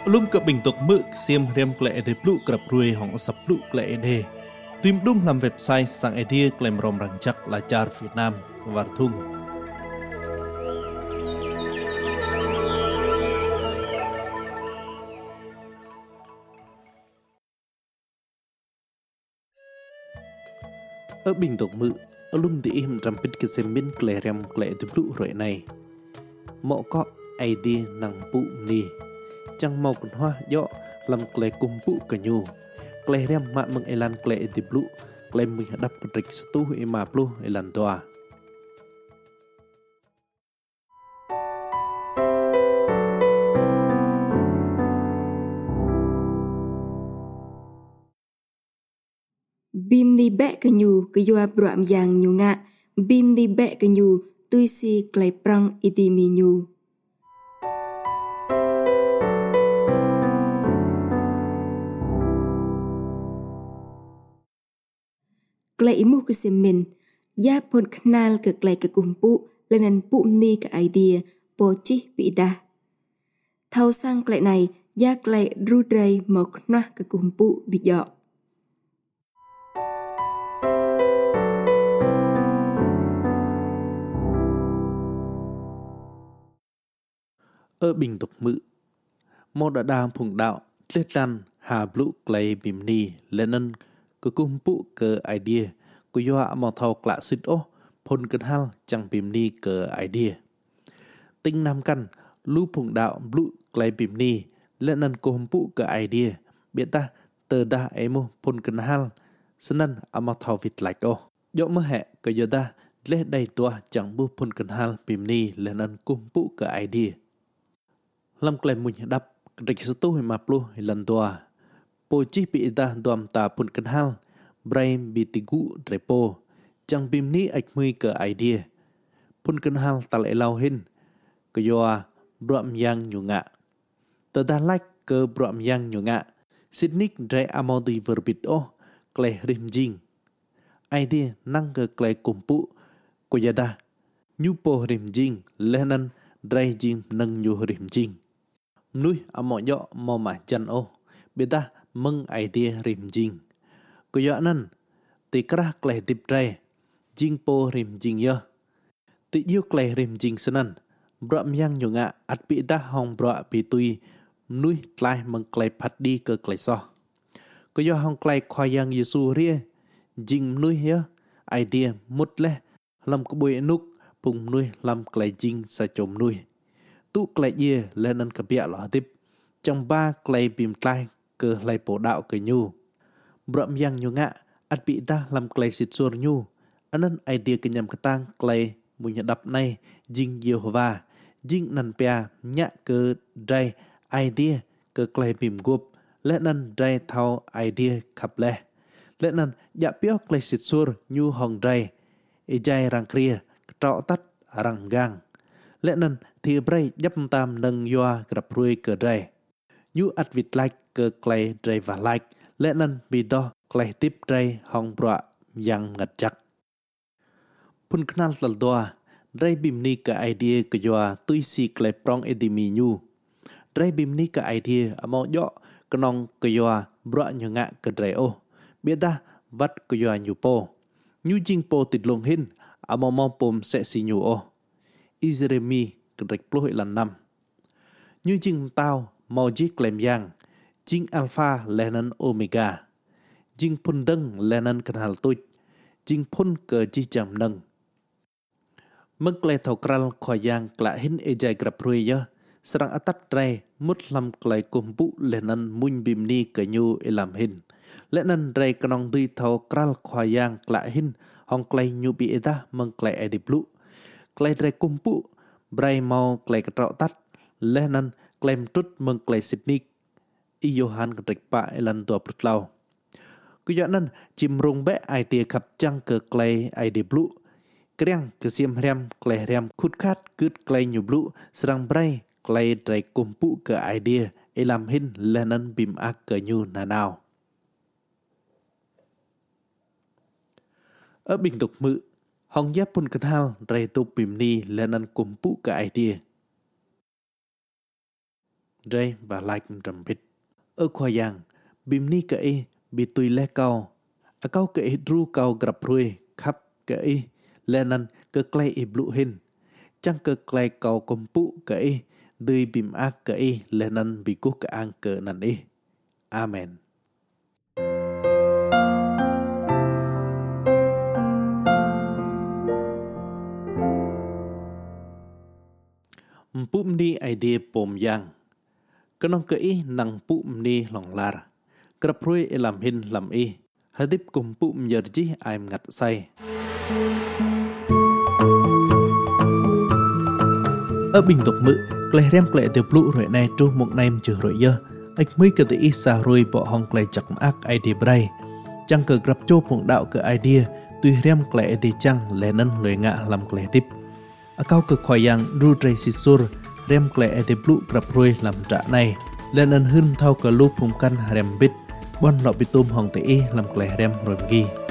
Lum ke bình tục mực xiêm riêng klệ để plu gặp ruồi hỏng sập plu klệ để tìm đúng làm website sang idea klem rom răng chắc là char Việt Nam và thung ở bình tục mực lum đi im ram pít cái xem min klệ riêng klệ để plu rồi này mọ có idea năng pu ni chẳng mau còn hoa dọ làm klệ cùng pu cả nhu klệ riêng mạng mừng elan klệ để plu klệ mình đắp cái trịch stu mà plu elan toa Bim di bek kenyu kejua beram yang nyunga bim di bek kenyu tuisi klei prang iti minyu klei imu kesemin ya pon kenal ke klei ke kumpu lenan pu ni ke idea po chi bidah thau sang klei này ya klei rudrei mok nah ke kumpu bijọ ở bình tục mự mô đã đam phùng đạo lết lan hà blue clay bìm ni lên cơ cung phụ cơ idea của doa mò thầu klạ xịt ô phun cơn hal chẳng bìm ni cơ idea tinh nam căn lu phùng đạo blue clay bìm ni lên cung phụ cơ idea biết ta tờ đa emo phun cơn hal sân mò thầu vịt lại ô dỗ mơ hẹ cơ doa lết đầy tua chẳng bu phun cơn hal bìm ni lên cung phụ cơ idea lâm klem munh đắp rịch stu mà plu lần tua po chi bị ta tuam ta pun kan hal brain bitigu repo chẳng bim ni ạch mui cơ idea pun kan hal ta lại lau hin cơ yoa brom yang nhungạ tờ ta like cơ brom yang nhungạ sidnik dre amodi verbit o kle rim jing idea năng cơ kle kumpu ko yada nyupo rim jing lenan dre jing nang nyu rim jing nuôi amo yo mo ma chan o beta meng idea rim jing ko yo nan ti kra kle tip tre jing po rim jing yo ti yu kle rim jing sanan bram yang nyunga at pi ta hong bra pi tui nuôi tlai meng kle phat di ke kle so ko yo hong kle khwa yang yesu ria jing nuôi yo idea mut le lam ko bui nuk pung nuôi lam kle jing sa chom nuôi tu klei ye lên cái bịa lọ tiếp trong ba klei bìm tlai cơ lay bộ đạo cơ nhu bram yang nhu ngạ at bị ta làm klei xịt xur nhu anh idea cái nhầm cái tang klei mùi nhận đập này jing Jehovah jing nan pia nhạ cơ dray idea cơ klei bìm gup lẽ nan dray thao idea khập le lẽ nan dạ pio klei xịt xur nhu hong dray ejai rang kria trọ tắt rang gang lẽ nan thì bray dấp tam nâng yoa gặp ruồi cờ dray nhu at vịt like cờ clay dray và like lẽ nan bị đo clay tiếp dray hong bọa yang ngật chắc pun knal sal doa dray bim ni ka idea cờ yoa tui si clay prong edimi nhu dray bim ni ka idea amo yo knong cờ yoa bọa nhu ngạ cờ dray o biết ta vắt cờ yoa nhu po nhu jing po tịt lông hin amo mong pom sẽ si nhu o Izremi kịch ploy lần năm như chinh tao màu chiếc lem yang chinh alpha lenan omega chinh phun đăng lenan cần hal tôi chinh phun cờ chi chậm nâng mức lệ thầu kral khỏi yang lạ hin ejai grab ruy ya serang atat ray mút lam klei kumpu lenan mun bim ni cờ nhu elam hin lenan ray kanong đi thầu kral khỏi yang lạ hin hong klei nhu bị eta meng klei ediplu klei ray kumpu bray mau klei ketrok tat lenan klem tut meng klei sydney i johan ketrek pa elan tua prutlau kuyanan chim rung be ai tia khap chang ke klei ai de blu kreng ke siam rem klei rem khut khat küt klei nyu blu serang bray klei drai kumpu ke idea elam hin lenan bim ak ke nyu nanao ở bình tục mự hong giáp pun kan hal drai tu bim ni lenan kumpu ke idea Ray và like trầm bít. Khoa yang, bìm ni cái bị tùy lê cao. Cao cái ru cao gặp ruồi khắp cái lenan cái clay iblu hin. Chẳng cái clay cao công phụ cái đời bìm ác cái lenan bị cú cái ang cái nan Amen. Pum ni idea pom yang. Kenong kei nang pum ni long lar. Kerapruy elam hin lam Hadip kum pum yerji aim ngat say. Ở bình tục mự, klei rem klei tiêu blu rồi này tru một naim chữ rồi dơ. Ách mới cơ tự sa rồi bỏ hong klei chak ác idea bray. Chẳng cơ grab cho phụng đạo cơ idea, tuy rem klei đi chăng lệ nân lưỡi ngạ làm klei tiếp. Cao cực khoai yang ru tray sisur rem klei ede blu grab ruồi làm trả này lên ân hưng thao cờ lu phùng căn rem bít bon lọ bị tôm hong tê làm klei rem rồi ghi.